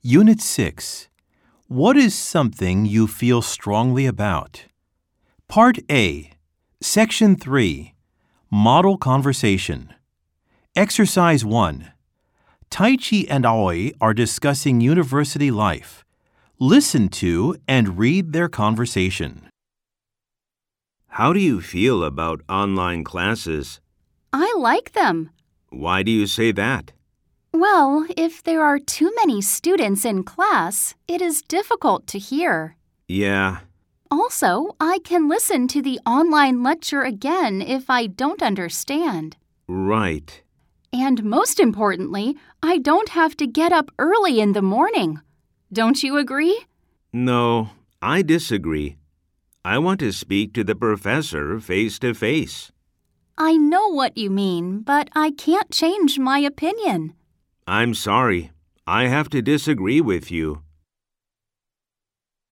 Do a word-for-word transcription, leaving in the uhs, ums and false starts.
Unit six. What is something you feel strongly about? Part A. Section three. Model Conversation. Exercise one. Taichi and Aoi are discussing university life. Listen to and read their conversation. How do you feel about online classes? I like them. Why do you say that? Well, if there are too many students in class, it is difficult to hear. Yeah. Also, I can listen to the online lecture again if I don't understand. Right. And most importantly, I don't have to get up early in the morning. Don't you agree? No, I disagree. I want to speak to the professor face to face. I know what you mean, but I can't change my opinion. I'm sorry. I have to disagree with you.